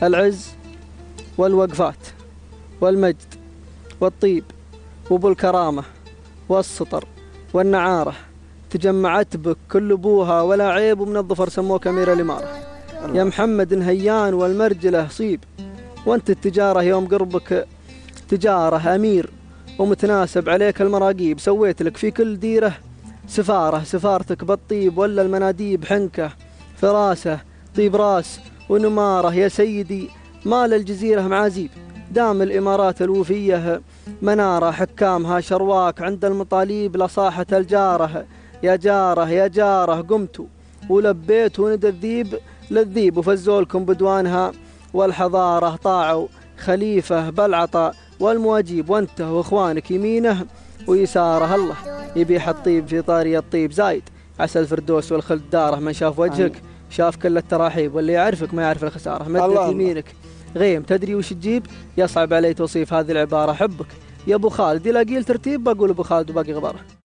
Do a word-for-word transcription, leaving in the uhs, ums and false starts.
العز والوقفات والمجد والطيب وابو الكرامة والسطر والنعارة، تجمعت بك كل ابوها ولا عيب، ومن الظفر سموك امير الامارة. يا محمد نهيان والمرجله صيب، وانت التجارة يوم قربك تجارة امير، ومتناسب عليك المراقيب، سويت لك في كل ديرة سفارة، سفارتك بالطيب ولا المناديب حنكة فراسة طيب راس ونمارة. يا سيدي مال الجزيرة معازيب، دام الإمارات الوفية منارة، حكامها شرواك عند المطاليب لصاحة الجارة. يا جاره يا جاره قمتوا ولبيت وندى الذيب للذيب، وفزولكم بدوانها والحضارة، طاعوا خليفة بالعطاء والمواجيب، وانت واخوانك يمينه ويساره. الله يبيح الطيب في طاري الطيب زايد، عسى الفردوس والخلد داره، من شاف وجهك شاف كل التراحيب، واللي يعرفك ما يعرف الخسارة. مدت يمينك غيم تدري وش تجيب، يصعب علي توصيف هذه العبارة. حبك يا ابو خالد الى قيل ترتيب بقول ابو خالد وباقي غباره.